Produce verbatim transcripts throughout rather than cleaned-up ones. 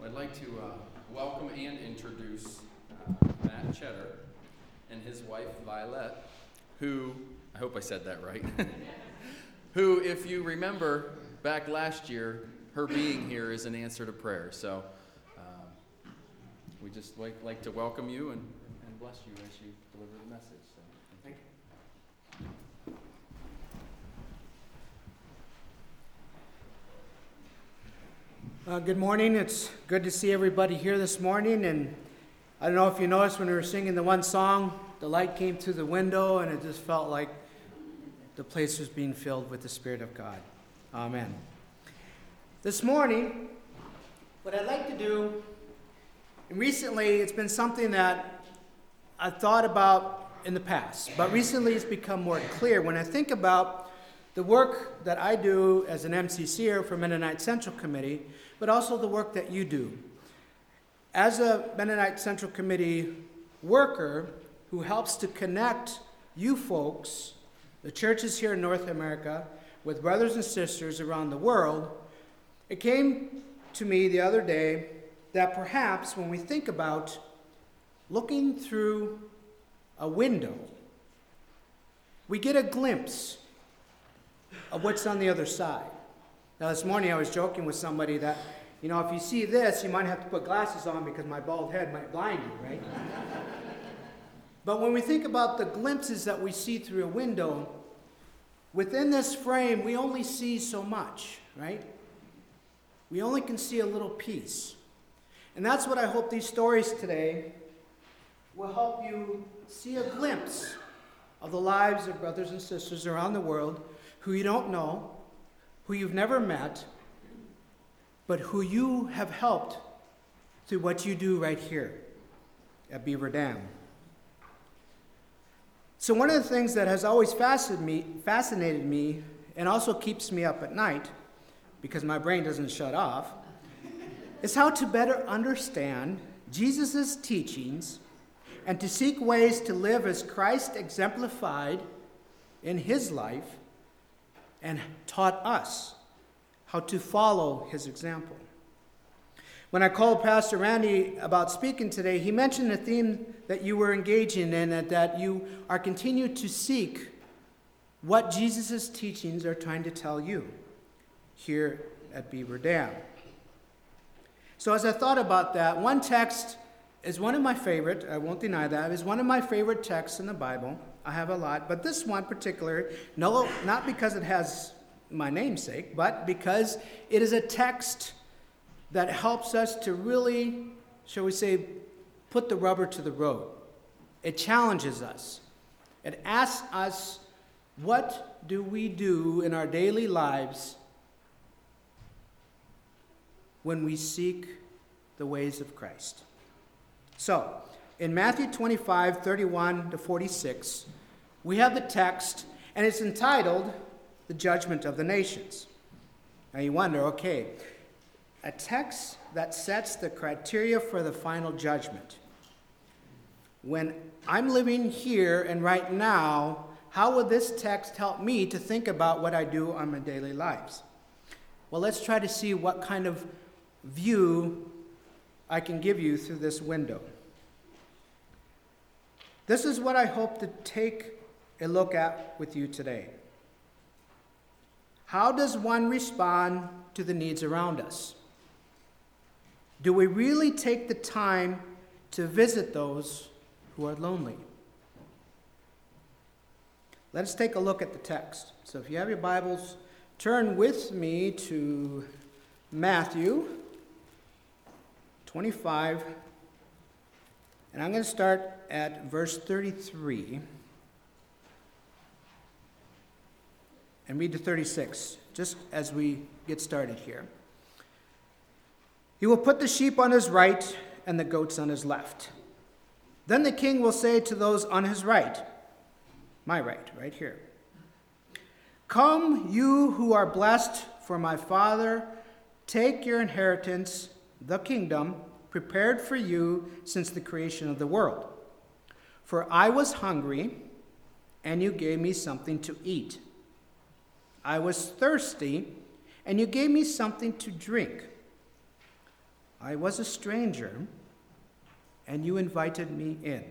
I'd like to uh, welcome and introduce uh, Matt Cheddar and his wife Violet, who, I hope I said that right, who, if you remember back last year, her being here is an answer to prayer. So um, we just like, like to welcome you and, and bless you as you deliver the message. So thank you. Uh, good morning. It's good to see everybody here this morning. And I don't know if you noticed when we were singing the one song, the light came through the window and it just felt like the place was being filled with the Spirit of God. Amen. This morning, what I'd like to do, and recently it's been something that I've thought about in the past, but recently it's become more clear when I think about the work that I do as an M C C er for Mennonite Central Committee, but also the work that you do. As a Mennonite Central Committee worker who helps to connect you folks, the churches here in North America, with brothers and sisters around the world, it came to me the other day that perhaps when we think about looking through a window, we get a glimpse of what's on the other side. Now, this morning I was joking with somebody that, you know, if you see this, you might have to put glasses on because my bald head might blind you, right? But when we think about the glimpses that we see through a window, within this frame, we only see so much, right? We only can see a little piece. And that's what I hope these stories today will help you see a glimpse of the lives of brothers and sisters around the world who you don't know, who you've never met, but who you have helped through what you do right here at Beaver Dam. So one of the things that has always fascinated me, fascinated me and also keeps me up at night, because my brain doesn't shut off, is how to better understand Jesus' teachings and to seek ways to live as Christ exemplified in his life and taught us how to follow his example. When I called Pastor Randy about speaking today, he mentioned a theme that you were engaging in, and that you are continuing to seek what Jesus' teachings are trying to tell you here at Beaver Dam. So as I thought about that, one text is one of my favorite, I won't deny that, is one of my favorite texts in the Bible. I have a lot, but this one particular, no, not because it has my namesake, but because it is a text that helps us to really, shall we say, put the rubber to the road. It challenges us. It asks us, what do we do in our daily lives when we seek the ways of Christ? So, in Matthew twenty-five, thirty-one to forty-six, we have the text, and it's entitled, The Judgment of the Nations. Now you wonder, okay, a text that sets the criteria for the final judgment. When I'm living here and right now, how will this text help me to think about what I do on my daily lives? Well, let's try to see what kind of view I can give you through this window. This is what I hope to take a look at with you today. How does one respond to the needs around us? Do we really take the time to visit those who are lonely? Let us take a look at the text. So if you have your Bibles, turn with me to Matthew twenty-five, and I'm going to start at verse thirty-three and read to thirty-six, just as we get started here. He will put the sheep on his right and the goats on his left. Then the king will say to those on his right, my right, right here, come, you who are blessed for my Father, take your inheritance, the kingdom, prepared for you since the creation of the world. For I was hungry, and you gave me something to eat. I was thirsty, and you gave me something to drink. I was a stranger, and you invited me in.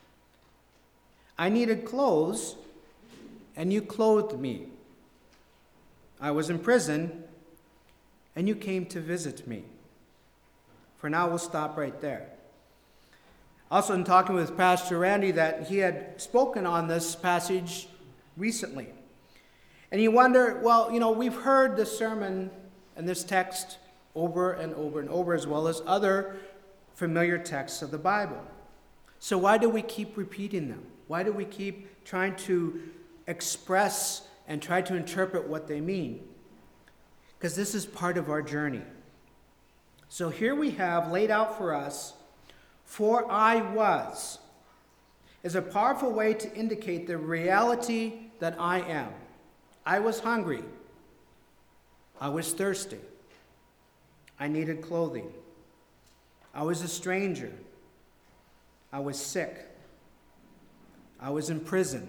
I needed clothes, and you clothed me. I was in prison, and you came to visit me. For now, we'll stop right there. Also, in talking with Pastor Randy, that he had spoken on this passage recently. And you wonder, well, you know, we've heard this sermon and this text over and over and over, as well as other familiar texts of the Bible. So why do we keep repeating them? Why do we keep trying to express and try to interpret what they mean? Because this is part of our journey. So here we have laid out for us, "For I was," is a powerful way to indicate the reality that I am. I was hungry. I was thirsty. I needed clothing. I was a stranger. I was sick. I was in prison.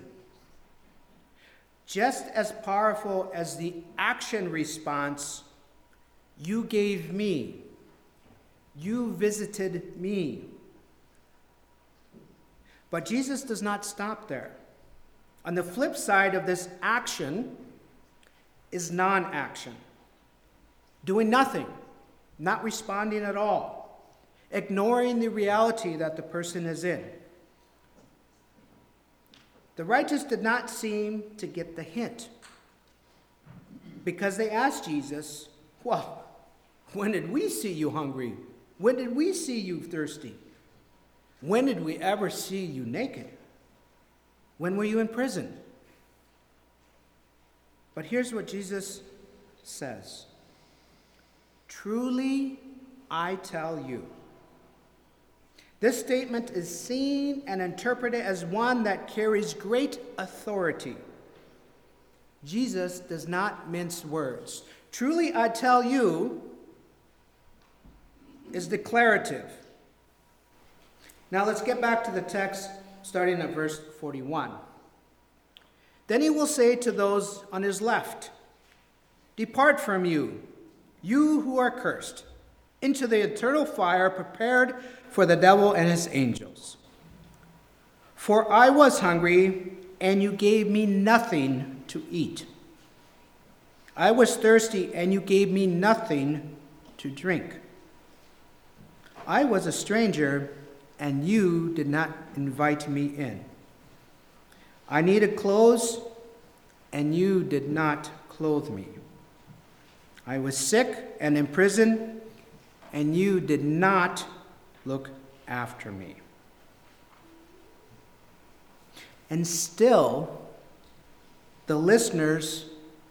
Just as powerful as the action response, you gave me. You visited me. But Jesus does not stop there. On the flip side of this action is non-action. Doing nothing, not responding at all, ignoring the reality that the person is in. The righteous did not seem to get the hint, because they asked Jesus, "Well, when did we see you hungry? When did we see you thirsty? When did we ever see you naked? When were you in prison?" But here's what Jesus says. "Truly, I tell you." This statement is seen and interpreted as one that carries great authority. Jesus does not mince words. "Truly, I tell you" is declarative. Now let's get back to the text, starting at verse forty-one. "Then he will say to those on his left, 'Depart from you, you who are cursed, into the eternal fire prepared for the devil and his angels. For I was hungry, and you gave me nothing to eat. I was thirsty, and you gave me nothing to drink. I was a stranger, and you did not invite me in. I needed clothes, and you did not clothe me. I was sick and in prison, and you did not look after me.'" And still, the listeners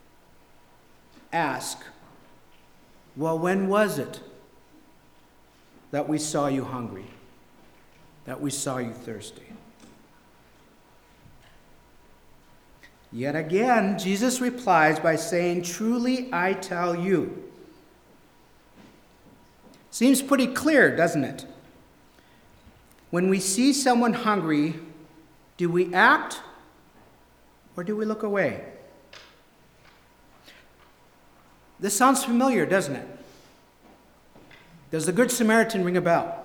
ask, "Well, when was it that we saw you hungry, that we saw you thirsty?" Yet again, Jesus replies by saying, "Truly, I tell you." Seems pretty clear, doesn't it? When we see someone hungry, do we act or do we look away? This sounds familiar, doesn't it? Does the Good Samaritan ring a bell?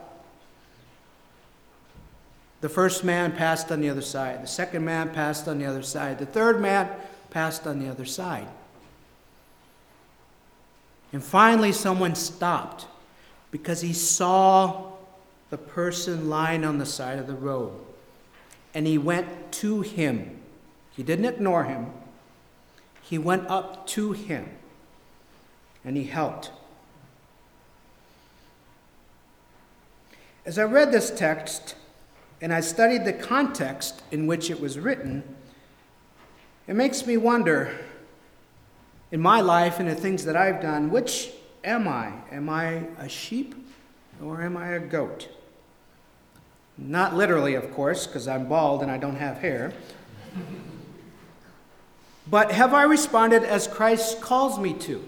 The first man passed on the other side. The second man passed on the other side. The third man passed on the other side. And finally, someone stopped because he saw the person lying on the side of the road. And he went to him. He didn't ignore him. He went up to him and he helped. As I read this text and I studied the context in which it was written, it makes me wonder, in my life and the things that I've done, which am I? Am I a sheep or am I a goat? Not literally, of course, because I'm bald and I don't have hair. But have I responded as Christ calls me to?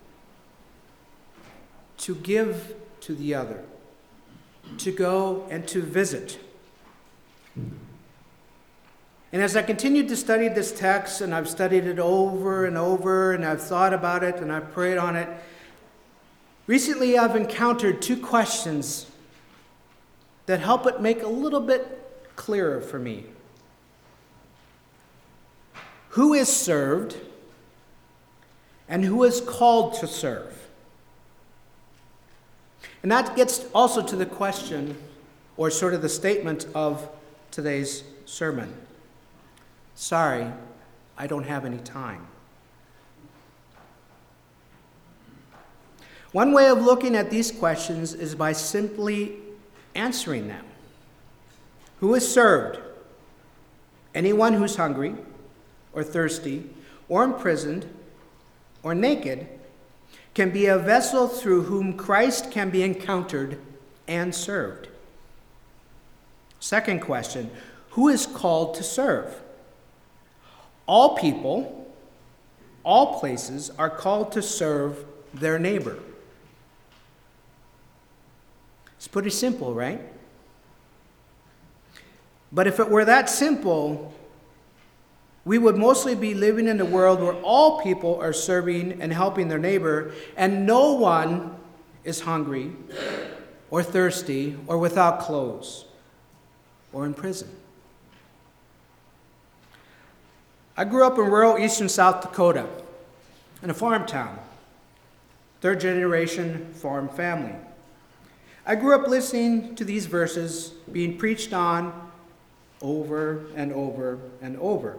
To give to the other, to go and to visit. And as I continued to study this text, and I've studied it over and over, and I've thought about it, and I've prayed on it, Recently, I've encountered two questions that help it make a little bit clearer for me. Who is served, and who is called to serve? And that gets also to the question, or sort of the statement of today's sermon. Sorry, I don't have any time. One way of looking at these questions is by simply answering them. Who is served? Anyone who's hungry, or thirsty, or imprisoned, or naked, can be a vessel through whom Christ can be encountered and served. Second question, who is called to serve? All people, all places are called to serve their neighbor. It's pretty simple, right? But if it were that simple, we would mostly be living in a world where all people are serving and helping their neighbor, and no one is hungry or thirsty or without clothes or in prison. I grew up in rural eastern South Dakota in a farm town, third generation farm family. I grew up listening to these verses being preached on over and over and over.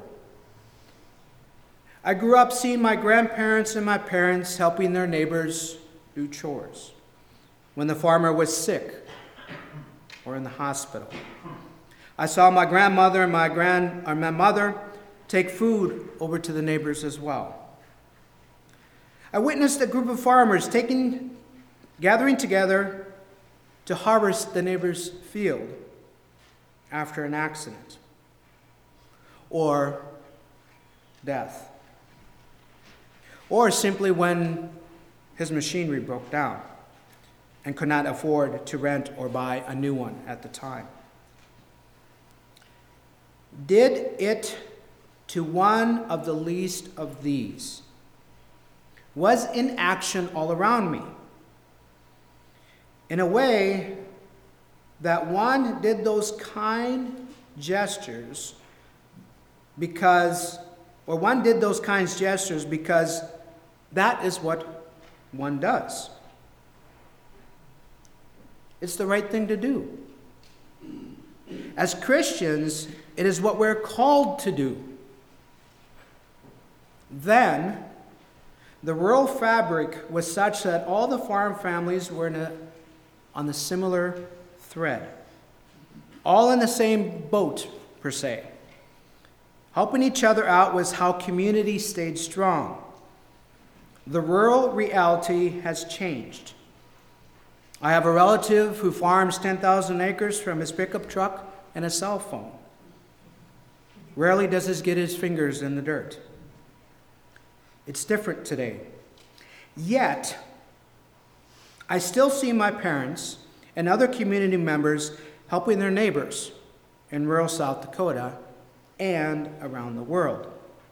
I grew up seeing my grandparents and my parents helping their neighbors do chores when the farmer was sick or in the hospital. I saw my grandmother and my grand or my mother take food over to the neighbors as well. I witnessed a group of farmers taking, gathering together to harvest the neighbor's field after an accident or death, or simply when his machinery broke down and could not afford to rent or buy a new one at the time. Did it to one of the least of these was in action all around me, in a way that one did those kind gestures because, or one did those kind gestures because that is what one does. It's the right thing to do. As Christians, it is what we're called to do. Then, the rural fabric was such that all the farm families were in a, on the similar thread, all in the same boat, per se. Helping each other out was how community stayed strong. The rural reality has changed. I have a relative who farms ten thousand acres from his pickup truck and a cell phone. Rarely does he get his fingers in the dirt. It's different today. Yet, I still see my parents and other community members helping their neighbors in rural South Dakota and around the world.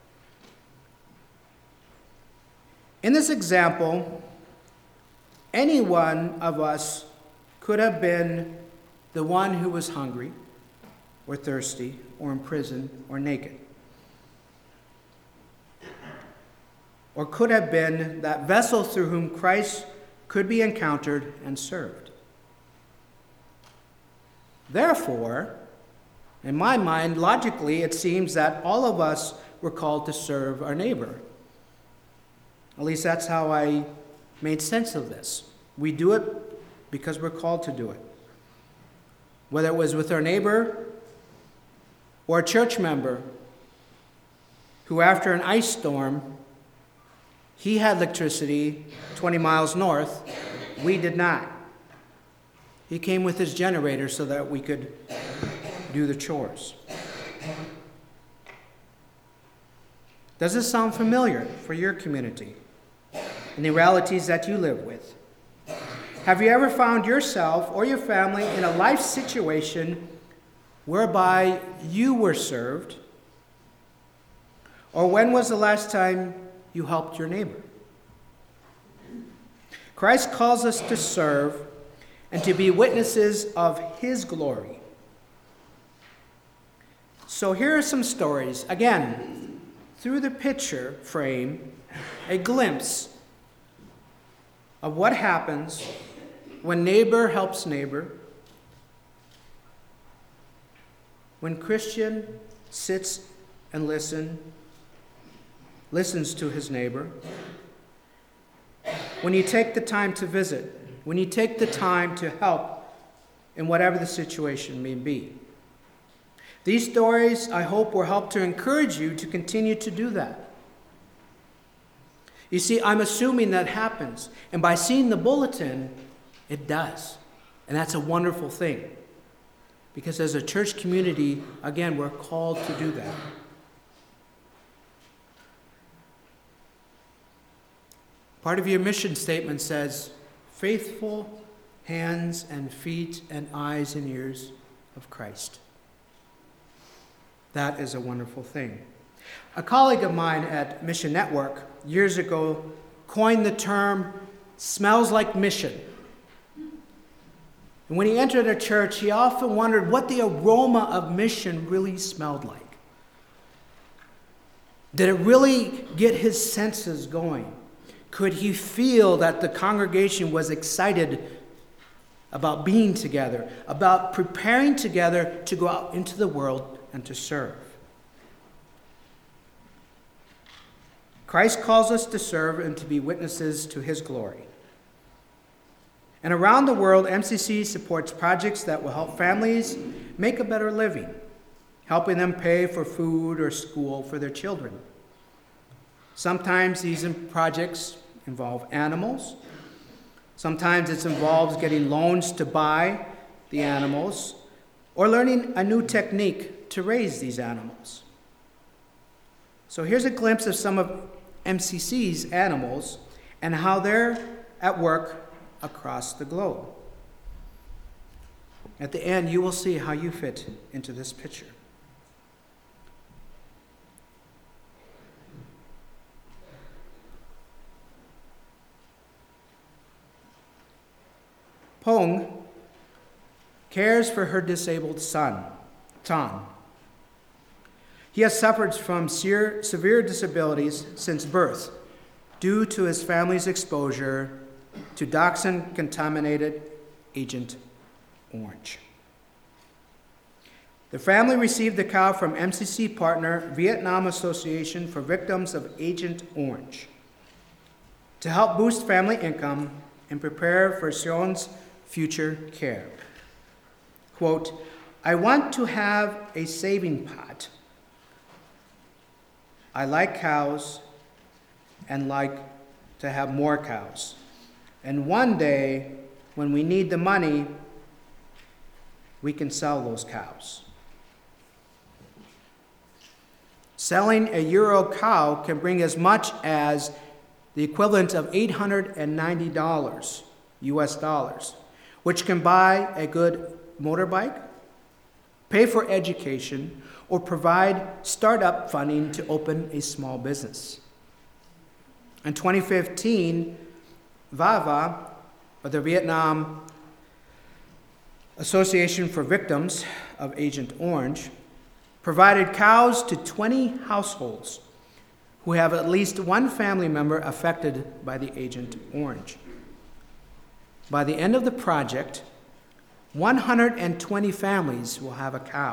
In this example, any one of us could have been the one who was hungry or thirsty or in prison or naked. Or could have been that vessel through whom Christ could be encountered and served. Therefore, in my mind, logically, it seems that all of us were called to serve our neighbor. At least that's how I made sense of this. We do it because we're called to do it. Whether it was with our neighbor or a church member who, after an ice storm, he had electricity twenty miles north, we did not. He came with his generator so that we could do the chores. Does this sound familiar for your community and the realities that you live with? Have you ever found yourself or your family in a life situation whereby you were served? Or when was the last time you helped your neighbor? Christ calls us to serve and to be witnesses of his glory. So here are some stories. Again, through the picture frame, a glimpse of what happens when neighbor helps neighbor, when Christian sits and listen, listens to his neighbor, when you take the time to visit, when you take the time to help in whatever the situation may be. These stories, I hope, will help to encourage you to continue to do that. You see, I'm assuming that happens, and by seeing the bulletin, it does. And that's a wonderful thing. Because as a church community, again, we're called to do that. Part of your mission statement says, faithful hands and feet and eyes and ears of Christ. That is a wonderful thing. A colleague of mine at Mission Network years ago coined the term, smells like mission. And when he entered a church, he often wondered what the aroma of mission really smelled like. Did it really get his senses going? Could he feel that the congregation was excited about being together, about preparing together to go out into the world and to serve? Christ calls us to serve and to be witnesses to his glory. And around the world, M C C supports projects that will help families make a better living, helping them pay for food or school for their children. Sometimes these projects involve animals. Sometimes it involves getting loans to buy the animals or learning a new technique to raise these animals. So here's a glimpse of some of M C C's animals and how they're at work across the globe. At the end, you will see how you fit into this picture. Pong cares for her disabled son, Tan. He has suffered from severe disabilities since birth due to his family's exposure to dioxin-contaminated Agent Orange. The family received the cow from M C C partner Vietnam Association for Victims of Agent Orange to help boost family income and prepare for Sion's future care. Quote, I want to have a saving pot. I like cows and like to have more cows. And one day, when we need the money, we can sell those cows. Selling a Euro cow can bring as much as the equivalent of eight hundred ninety dollars, U S dollars, which can buy a good motorbike, pay for education, or provide startup funding to open a small business. In twenty fifteen, V A V A, or the Vietnam Association for Victims of Agent Orange, provided cows to twenty households who have at least one family member affected by the Agent Orange. By the end of the project, one hundred twenty families will have a cow.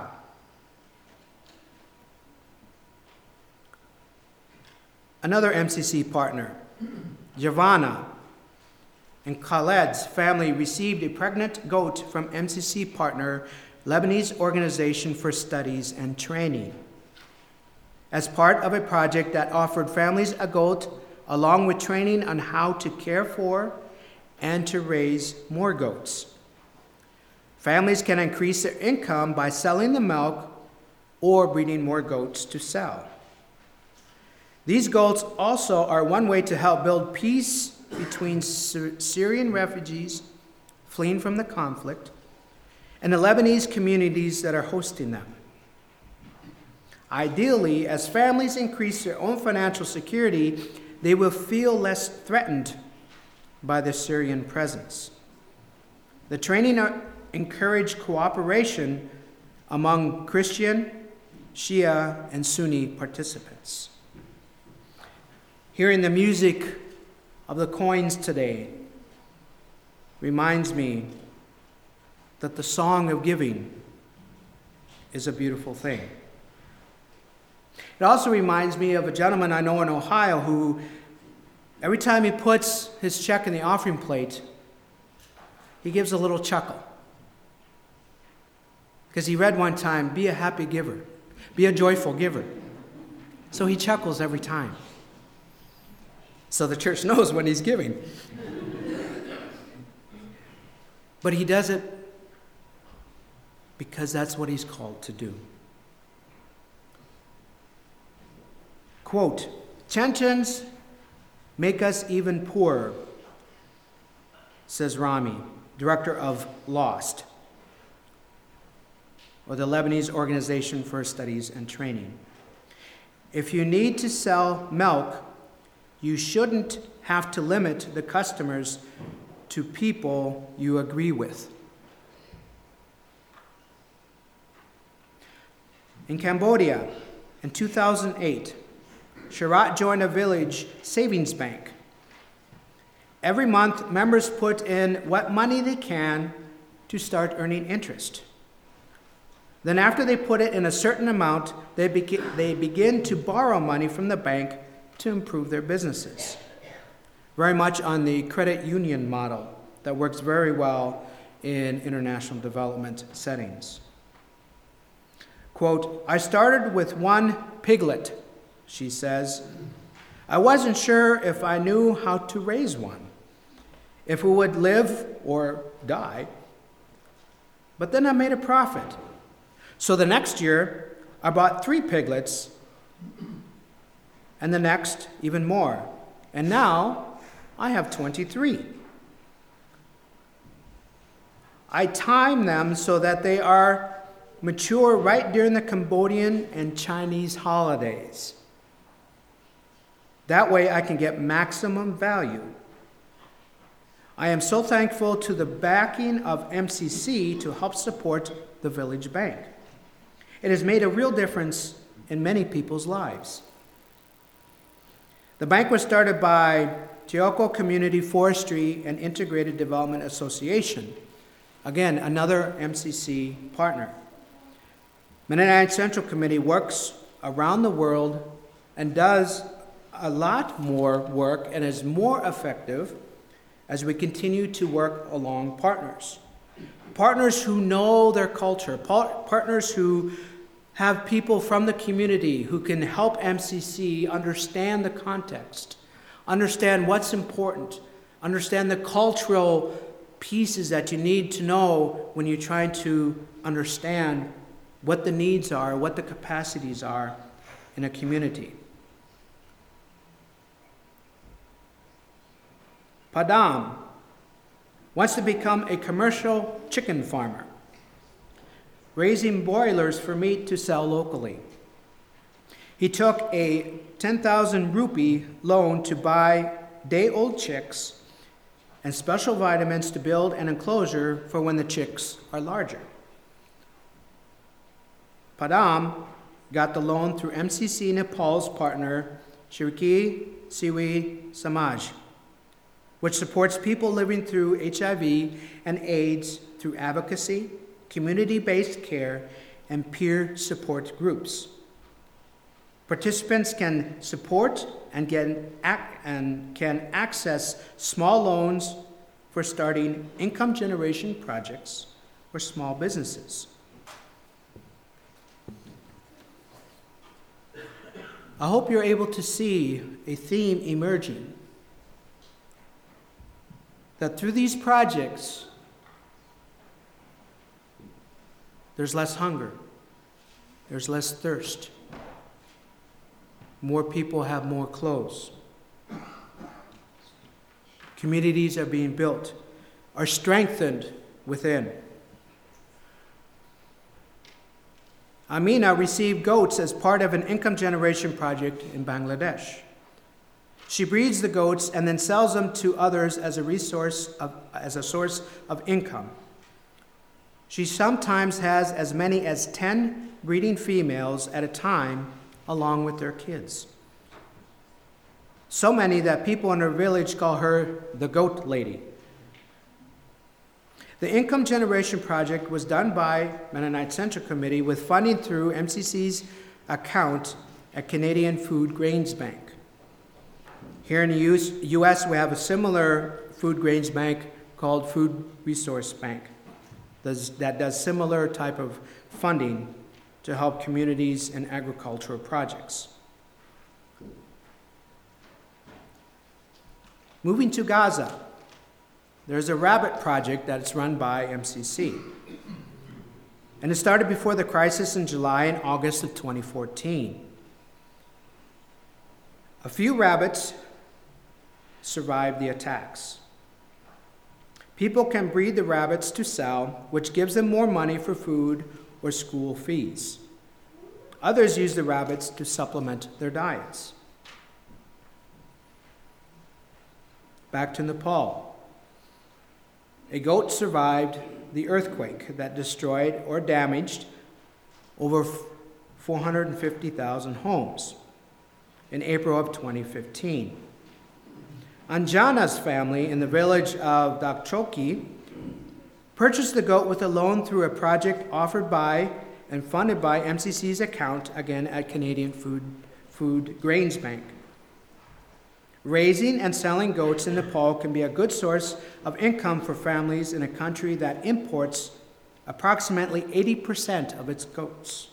Another M C C partner, Giovanna and Khaled's family received a pregnant goat from M C C partner Lebanese Organization for Studies and Training as part of a project that offered families a goat along with training on how to care for and to raise more goats. Families can increase their income by selling the milk or breeding more goats to sell. These goats also are one way to help build peace between Syrian refugees fleeing from the conflict and the Lebanese communities that are hosting them. Ideally, as families increase their own financial security, they will feel less threatened by the Syrian presence. The training encouraged cooperation among Christian, Shia, and Sunni participants. Hearing the music of the coins today reminds me that the song of giving is a beautiful thing. It also reminds me of a gentleman I know in Ohio who, every time he puts his check in the offering plate, he gives a little chuckle. Because he read one time, be a happy giver, be a joyful giver. So he chuckles every time. So the church knows when he's giving. But he does it because that's what he's called to do. Quote, tensions make us even poorer, says Rami, director of LOST, or the Lebanese Organization for Studies and Training. If you need to sell milk, you shouldn't have to limit the customers to people you agree with. In Cambodia, in two thousand eight, Sharat joined a village savings bank. Every month, members put in what money they can to start earning interest. Then after they put it in a certain amount, they, be- they begin to borrow money from the bank to improve their businesses. Very much on the credit union model that works very well in international development settings. Quote, I started with one piglet, she says. I wasn't sure if I knew how to raise one, if it would live or die. But then I made a profit. So the next year, I bought three piglets, and the next, even more. And now, I have twenty-three. I time them so that they are mature right during the Cambodian and Chinese holidays. That way I can get maximum value. I am so thankful to the backing of M C C to help support the village bank. It has made a real difference in many people's lives. The bank was started by Teoko Community Forestry and Integrated Development Association, again, another M C C partner. Mennonite Central Committee works around the world and does a lot more work and is more effective as we continue to work along partners. Partners who know their culture, partners who have people from the community who can help M C C understand the context, understand what's important, understand the cultural pieces that you need to know when you're trying to understand what the needs are, what the capacities are in a community. Padam wants to become a commercial chicken farmer, raising broilers for meat to sell locally. He took a ten thousand rupee loan to buy day-old chicks and special vitamins to build an enclosure for when the chicks are larger. Padam got the loan through M C C Nepal's partner, Shirki Siwi Samaj, which supports people living through H I V and AIDS through advocacy, community-based care, and peer support groups. Participants can support and, get, and can access small loans for starting income generation projects or small businesses. I hope you're able to see a theme emerging, that through these projects, there's less hunger, there's less thirst, more people have more clothes. Communities are being built, are strengthened within. Amina received goats as part of an income generation project in Bangladesh. She breeds the goats and then sells them to others as a resource of, as a source of income. She sometimes has as many as ten breeding females at a time along with their kids. So many that people in her village call her the Goat Lady. The Income Generation Project was done by Mennonite Central Committee with funding through M C C's account at Canadian Food Grains Bank. Here in the U S, we have a similar food grains bank called Food Resource Bank that does similar type of funding to help communities and agricultural projects. Moving to Gaza, there's a rabbit project that's run by M C C. And it started before the crisis in July and August of twenty fourteen. A few rabbits survived the attacks. People can breed the rabbits to sell, which gives them more money for food or school fees. Others use the rabbits to supplement their diets. Back to Nepal. A goat survived the earthquake that destroyed or damaged over four hundred fifty thousand homes in April of twenty fifteen. Anjana's family in the village of Dakchoki purchased the goat with a loan through a project offered by and funded by M C C's account, again at Canadian Food, Food Grains Bank. Raising and selling goats in Nepal can be a good source of income for families in a country that imports approximately eighty percent of its goats.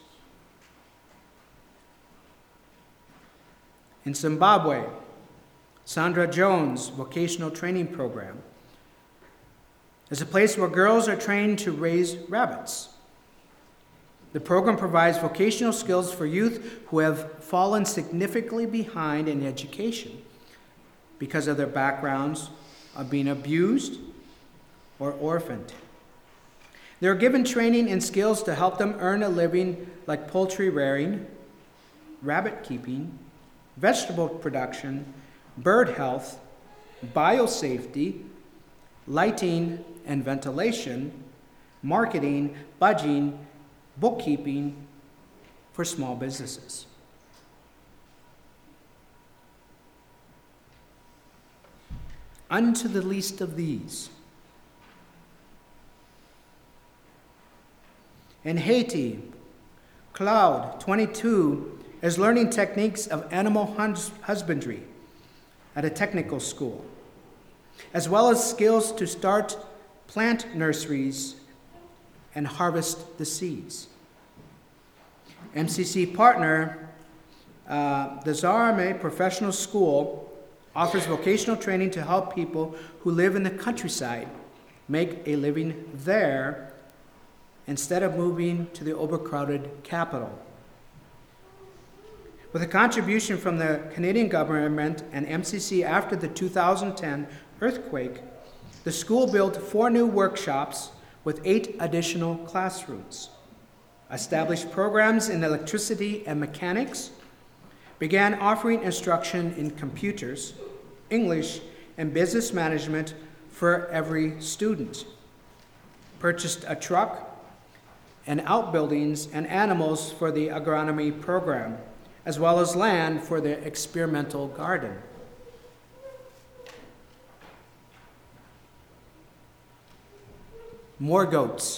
In Zimbabwe, Sandra Jones Vocational Training Program is a place where girls are trained to raise rabbits. The program provides vocational skills for youth who have fallen significantly behind in education because of their backgrounds of being abused or orphaned. They are given training and skills to help them earn a living like poultry rearing, rabbit keeping, vegetable production, bird health, biosafety, lighting and ventilation, marketing, budgeting, bookkeeping for small businesses. Unto the least of these. In Haiti, Cloud, twenty-two, is learning techniques of animal husbandry at a technical school, as well as skills to start plant nurseries and harvest the seeds. M C C partner, uh, the Zarame Professional School, offers vocational training to help people who live in the countryside make a living there instead of moving to the overcrowded capital. With a contribution from the Canadian government and M C C after the two thousand ten earthquake, the school built four new workshops with eight additional classrooms, established programs in electricity and mechanics, began offering instruction in computers, English, and business management for every student, purchased a truck and outbuildings and animals for the agronomy program, as well as land for the experimental garden. More goats.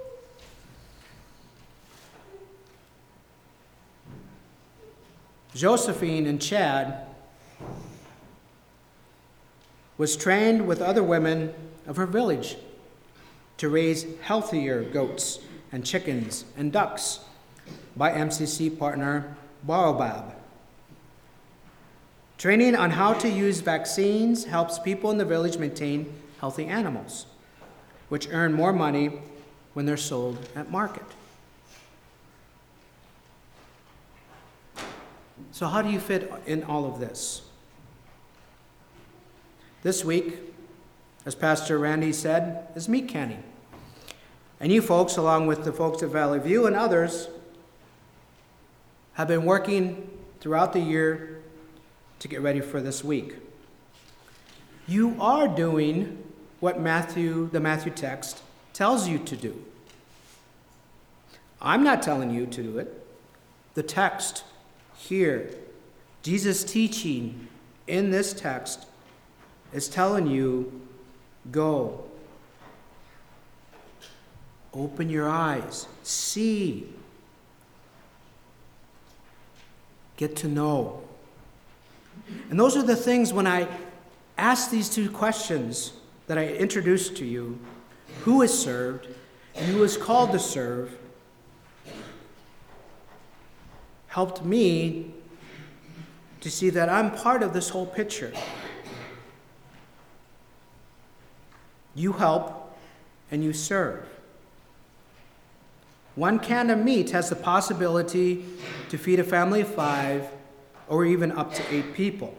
Josephine in Chad was trained with other women of her village to raise healthier goats and chickens and ducks by M C C partner Baobab. Training on how to use vaccines helps people in the village maintain healthy animals, which earn more money when they're sold at market. So how do you fit in all of this? This week, as Pastor Randy said, is meat canning. And you folks, along with the folks at Valley View and others, have been working throughout the year to get ready for this week. You are doing what Matthew, the Matthew text, tells you to do. I'm not telling you to do it. The text here, Jesus' teaching in this text, is telling you, go. Open your eyes. See. Get to know. And those are the things when I ask these two questions that I introduced to you, who is served and who is called to serve, helped me to see that I'm part of this whole picture. You help and you serve. One can of meat has the possibility to feed a family of five or even up to eight people.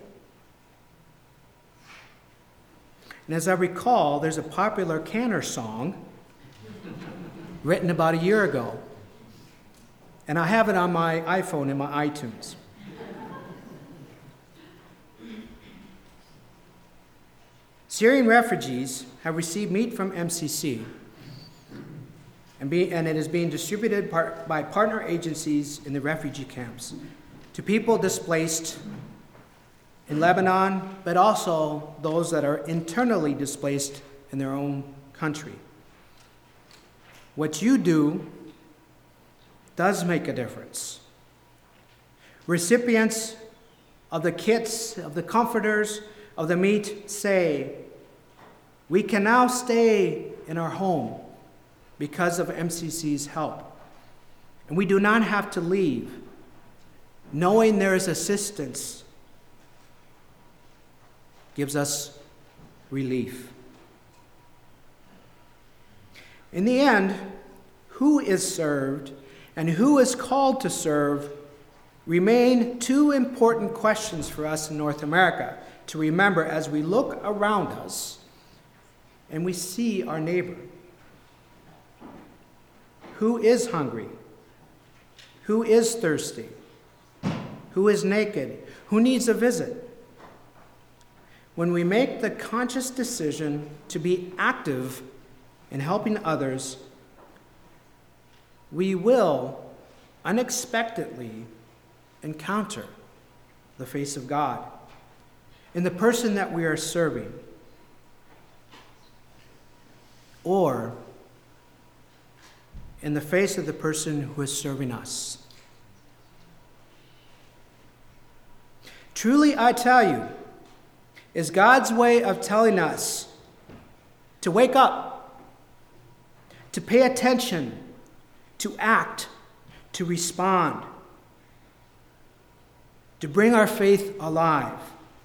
And as I recall, there's a popular Canner song written about a year ago. And I have it on my iPhone in my iTunes. Syrian refugees have received meat from M C C, and, be, and it is being distributed par, by partner agencies in the refugee camps to people displaced in Lebanon, but also those that are internally displaced in their own country. What you do does make a difference. Recipients of the kits, of the comforters, of the meat say, we can now stay in our home because of M C C's help. And we do not have to leave, knowing there is assistance gives us relief. In the end, who is served and who is called to serve remain two important questions for us in North America to remember as we look around us and we see our neighbor. Who is hungry? Who is thirsty? Who is naked? Who needs a visit? When we make the conscious decision to be active in helping others, we will unexpectedly encounter the face of God in the person that we are serving, or in the face of the person who is serving us. Truly, I tell you, is God's way of telling us to wake up, to pay attention, to act, to respond, to bring our faith alive.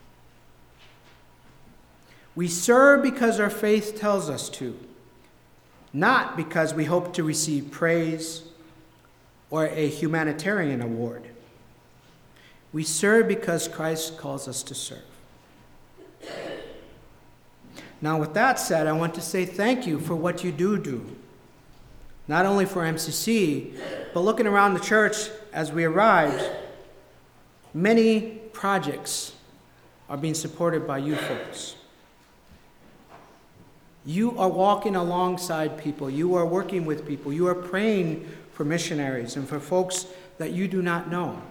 We serve because our faith tells us to, not because we hope to receive praise or a humanitarian award. We serve because Christ calls us to serve. Now, with that said, I want to say thank you for what you do do. Not only for M C C, but looking around the church as we arrived, many projects are being supported by you folks. You are walking alongside people. You are working with people. You are praying for missionaries and for folks that you do not know.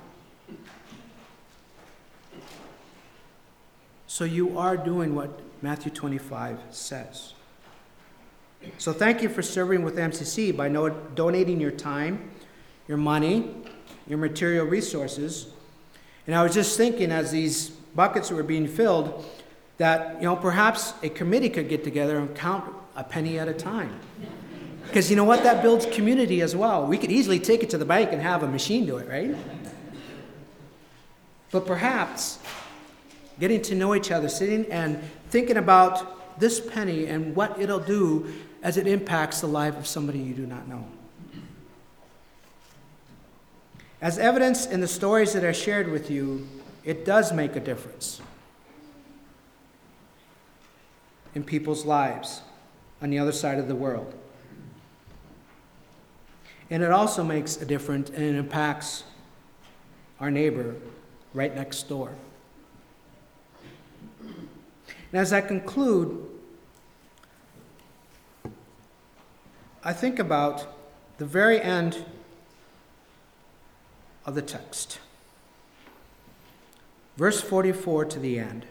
So you are doing what Matthew twenty-five says. So thank you for serving with M C C by no, donating your time, your money, your material resources. And I was just thinking as these buckets were being filled that, you know, perhaps a committee could get together and count a penny at a time. Because you know what? That builds community as well. We could easily take it to the bank and have a machine do it, right? But perhaps getting to know each other, sitting and thinking about this penny and what it'll do as it impacts the life of somebody you do not know. As evidence in the stories that I shared with you, it does make a difference in people's lives on the other side of the world. And it also makes a difference and it impacts our neighbor right next door. And as I conclude, I think about the very end of the text. Verse forty-four to the end.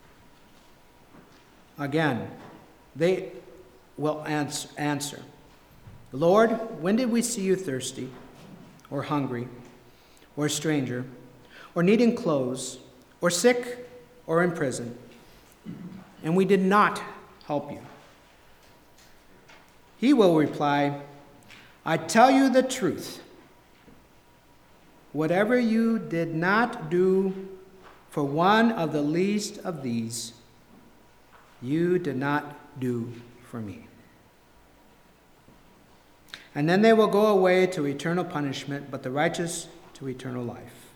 Again, they will ans- answer, Lord, when did we see you thirsty, or hungry, or a stranger, or needing clothes, or sick, or in prison, and we did not help you? He will reply, I tell you the truth. Whatever you did not do for one of the least of these, you did not do for me. And then they will go away to eternal punishment, but the righteous to eternal life.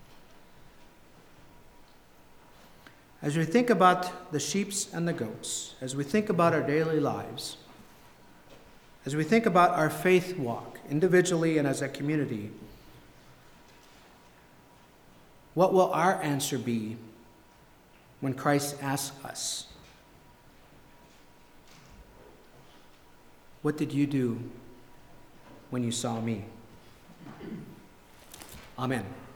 As we think about the sheep and the goats, as we think about our daily lives, as we think about our faith walk, individually and as a community, what will our answer be when Christ asks us, what did you do when you saw me? Amen.